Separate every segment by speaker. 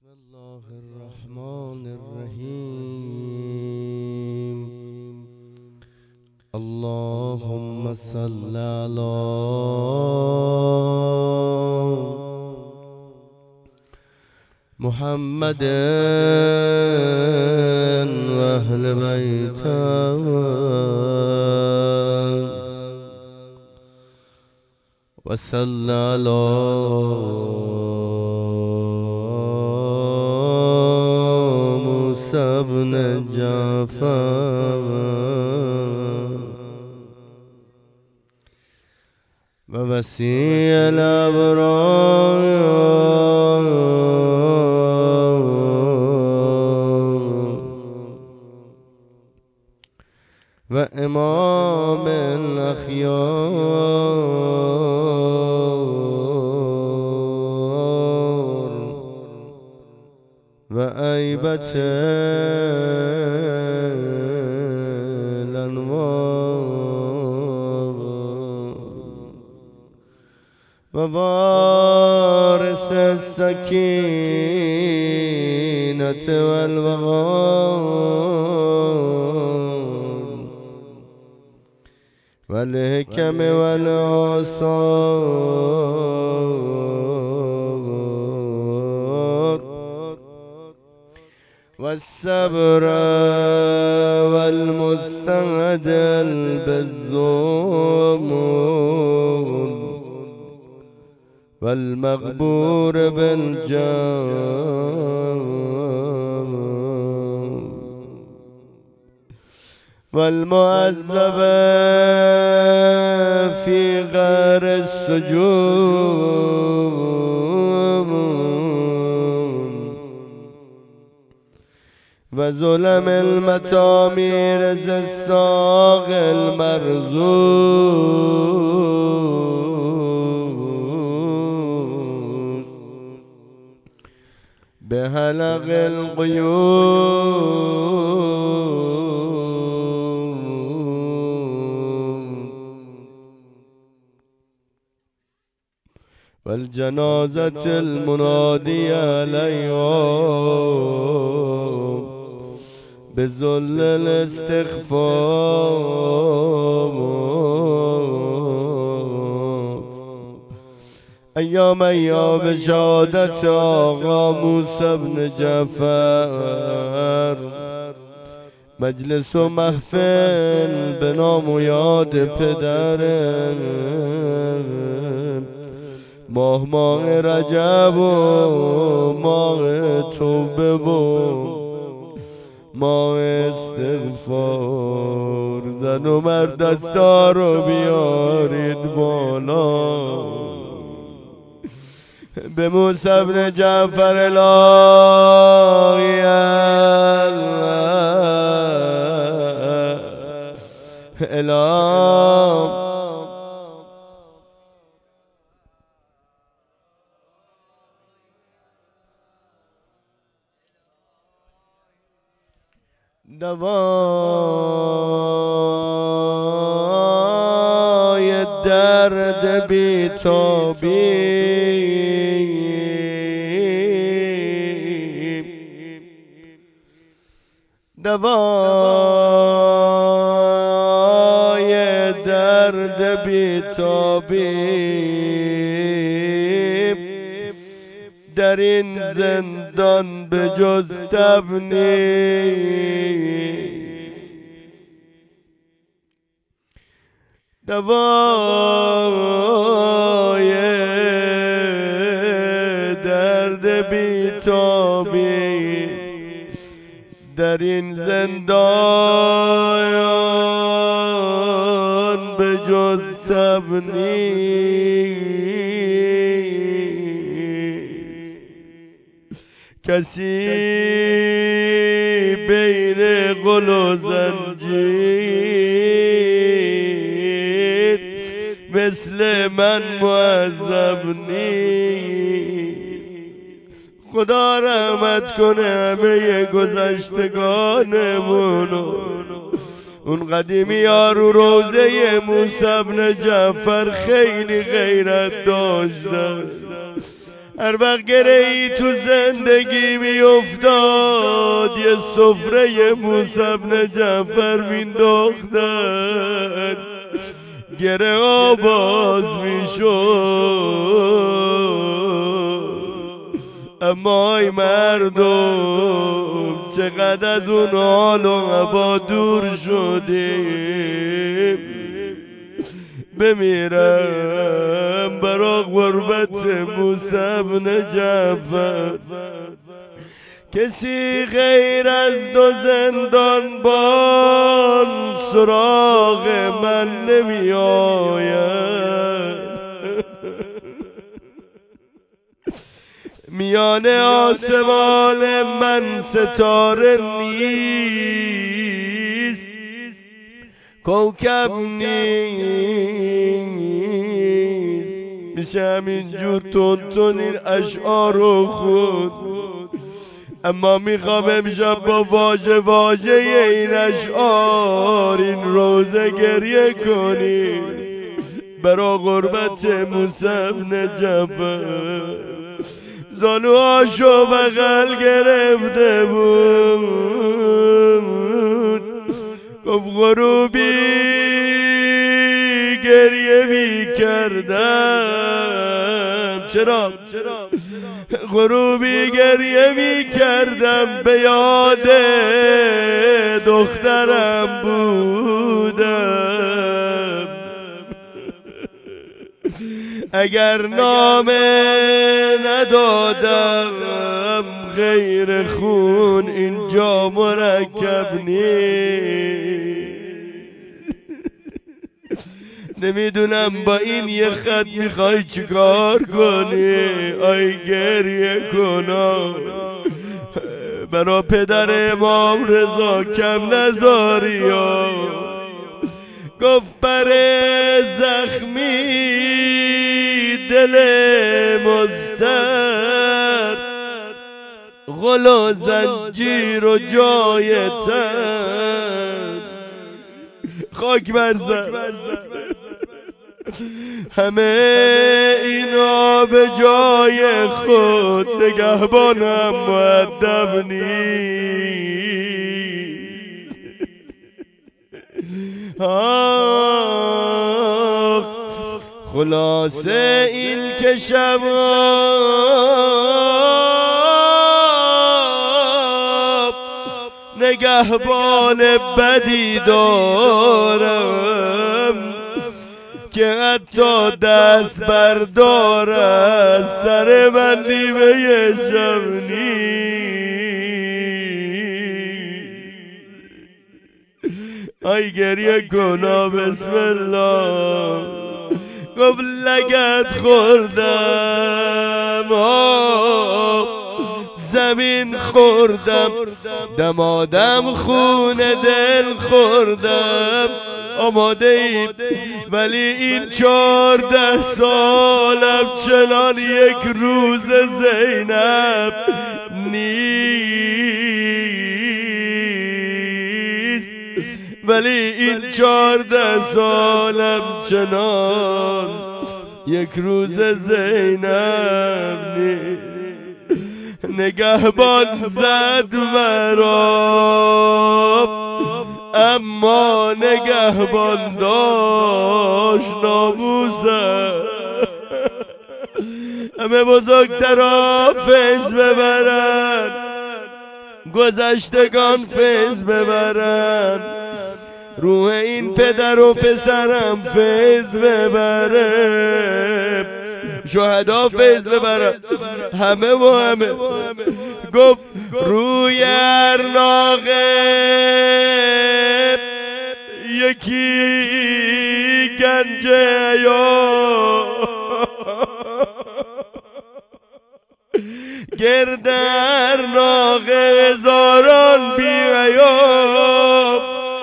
Speaker 1: الله الرحمن الرحیم. اللهم صل على محمد و اهل بیته و صل على موسى بن جعفر و وسیع الابرار و امام الاخیار و عیبت الانوار و وارث السکینة والوقار والحکم والآثار والصبر والمستعدل بالظلم والمغبور بالجاه والمعذب في غار السجون وظلم المتامير ذي الساق المرزوز بحلق القيود والجنازة المنادية عليهم بذل الاستخفاف ایام شهادت آقا موسی بن جعفر، مجلس و محفل به نام و یاد پدر، ماه رجب و ماه توبه و ماه استغفار. زن و مرد دستا رو بیارید بالا، به موسی بن جعفر الهی الهام. دوای درد بی‌تابی، دوای درد بی‌تابی در این زندان به جز تب نیست. دوای درد بی‌تابی در این زندان به جز تب نیست. کسی بین قل و زنجیر مثل من معذب نیست. خدا رحمت کنه همه گذشتگانمونو. اون قدیمی ها رو روزه موسی بن جعفر خیلی غیرت داشتن، هر وقت گره‌ای تو زندگی میافتاد یه سفره موسی بن جعفر مینداختن، گره آواز میشد. اما ای مردم چقدر از اون حال و هوا دور شدیم، بمیرم برا غربت موسی بن جعفر. کسی غیر از دو زندانبان سراغ من نمی آید. میان آسمان من ستاره نیست، کوکب نیست. میشه همینجور تون این اشعار رو خود، اما میخوام امشب با واژه این اشعار این روزه گریه کنیم برا غربت موسی بن جعفر. زانوهاشو بغل گرفته بود، گفت غروبی گریه می کردم. چرا؟ غروبی گریه می کردم به یاد دخترم بودم. اگر نامه ندادم غیر خون اینجا مرکب نیست. نمیدونم با این یه خط میخوای چیکار کنی. آی گریه کنا برا پدر امام رضا کم نذاری. گفت بر زخمی دل مضطر، غل و زنجیر و جای تن، خاک برزن. همه اینا به جای خود، نگهبانم مؤدب نیست. خلاصه این که شباب نگهبان بدی دارم که حتی دست بردار از سر من نیمه شب آی گریه کنا بسم الله. گفت لگت خوردم زمین خوردم، دمادم خون دل خوردم. آماده اید ولی این 14 سالم چنان یک روز زینب نیست. ولی این 14 سالم چنان یک روز زینب نیست. نگهبان زد مرا اما نگهبان داشت ناموسم. همه بزرگترها فیض ببرن، گذشتگان فیض ببرن، روح این پدر و پسرم فیض ببره، شهدا فیض ببرن، همه و همه. گفت روی هر ناقه یکی گنجه یا گرد هر ناقه هزاران بی‌عیاب.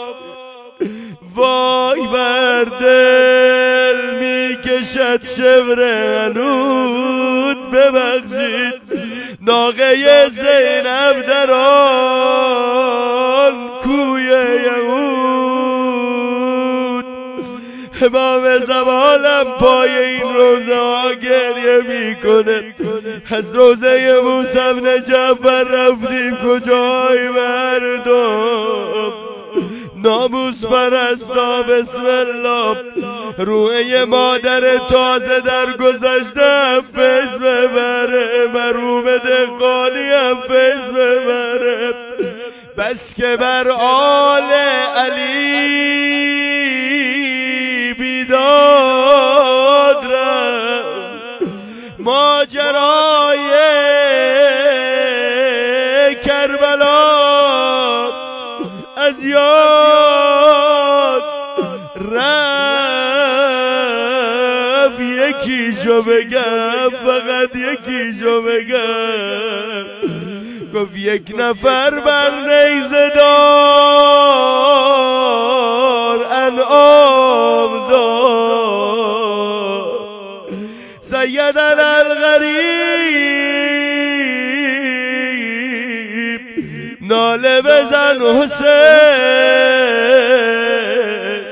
Speaker 1: وای بر دل میکشد شبر عنود، ببخشید ناقه زینب در آن کوی یهود. امام زمانم پای این روزه ها گریه میکنه، از روضه موسی بن جعفر رفتیم کجای مردم، ناموس پرستا بسم الله، روحه مادر تازه در گذشته فیض ببره، مروم دهقانی هم فیض ببره، بس که بر آل علی بیداد رفت، ماجرای کربلا از یاد رفت. یکیشو بگم، فقط یکیشو بگم، گفت یک نفر بر نیزه دار انعام دار، سیدنا الغریب ناله بزن حسین.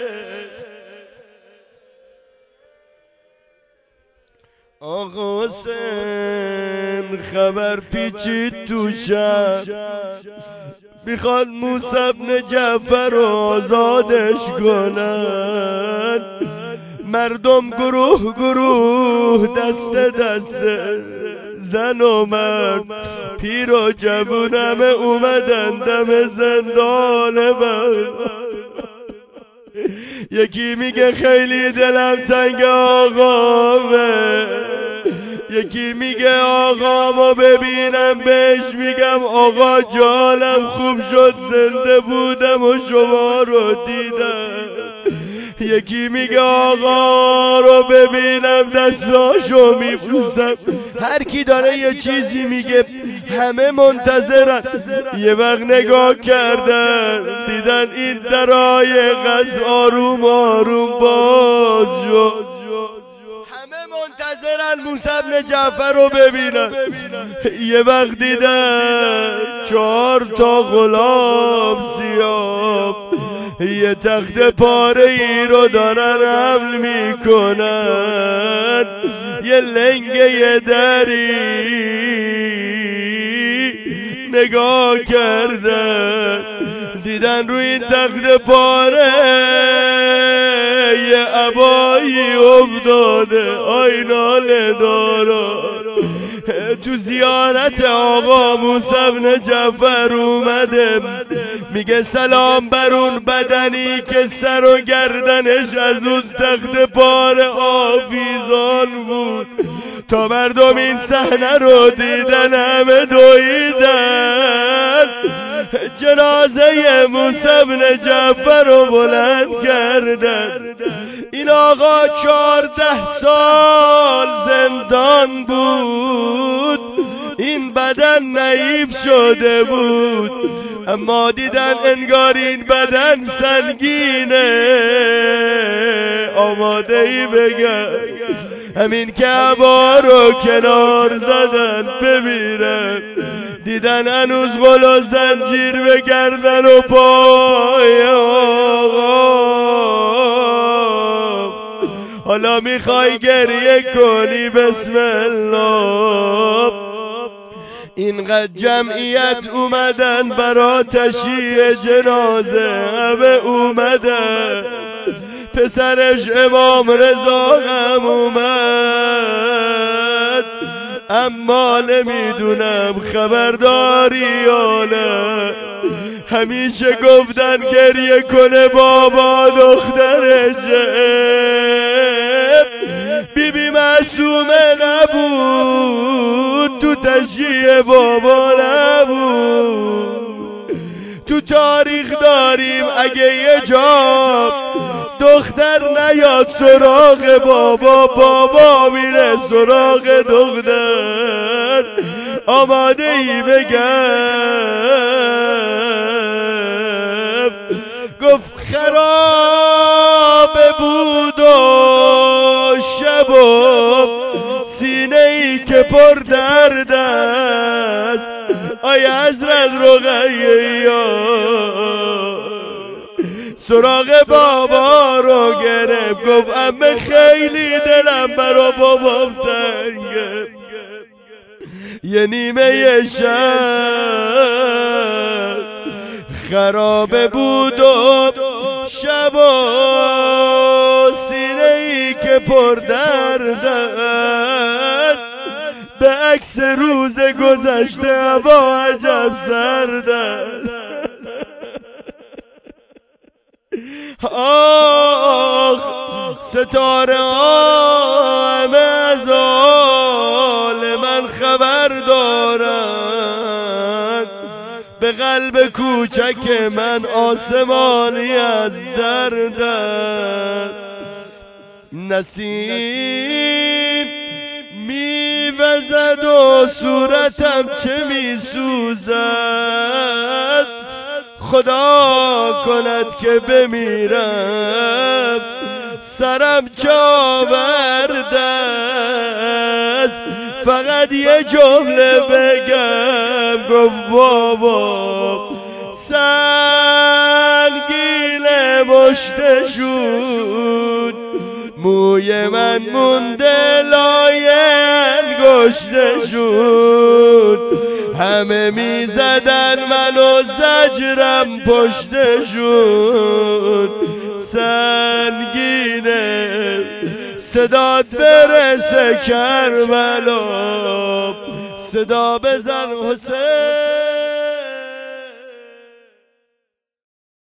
Speaker 1: آقا حسین خبر پیچید تو شب، میخواد موسی بن جعفر رو آزادش کنن، مردم گروه گروه دست دست، زن و مرد پیر و جوون همه اومدن دم زندان من. یکی میگه خیلی دلم تنگ آقامه، یکی میگه آقامو ببینم بهش میگم آقا جانم خوب شد زنده بودم و شما رو دیدم، یکی میگه آقا رو ببینم دستاشو میبوسم. هر کی داره یه چیزی میگه، همه منتظرن. یه وقت نگاه کردن دیدن این درای قصر آروم آروم باز شد، همه منتظرن موسی بن جعفر رو ببینن. یه وقت دیدن 4 تا غلام سیاه یه تخت پاره ای رو دارن حمل میکنن، یه لنگه یه دری نگاه کردن دیدن روی این تخت پاره یه عبایی افتاده، آی ناله دارا. تو زیارت آقا موسی بن جعفر اومده، میگه سلام بر اون بدنی که سر و گردنش از اون تخت پاره آویزان بود. تا مردم این صحنه رو دیدن همه دویدن، جنازه موسی بن جعفر رو بلند کردن. این آقا 14 سال زندان بود، این بدن نحیف شده بود، اما دیدن انگار این بدن سنگینه. آماده ای بگم همین کعبه رو کنار زدن بمیرن، دیدن هنوز غل و زنجیر به گردن و پای آقا. حالا میخوای گریه کنی بسم الله. اینقدر جمعیت اومدن برا تشییع جنازه، همه اومدن، پسرش امام رضا هم اومد، اما نمیدونم خبرداری یا نه. همیشه گفتن گریه کنه بابا دخترشه، بیبی معصومه نبود، تو تشییع بابا نبود. تو تاریخ داریم اگه یه جا دختر نیاد سراغ بابا، بابا میره سراغ دختر. آماده ای بگم گفت خراب بود و شب و سینه ای که پر درد است، آی حضرت رقیه سراغ بابا رو گرفت، گفت امه خیلی دلم برا بابام تنگه، یه نیمه شب خرابه بود و شبا سینه ای که پر درد است، به عکس روز گذشته هوا عجب سرد است. آخ ستاره ها همه از حال من خبر دارند، به قلب کوچک من آسمانی از درد است. نسیم میوزد و صورتم چه میسوزد، خدا کند که بمیرم سرم چاورد است. فقط یه جمله بگم، گفت بابا سنگین مشتشون، موی من مونده لای انگشتشون، همه میزدن منو زجرم پشتشون. سنگینه صدات برسه کربلا، صدا بزن حسین.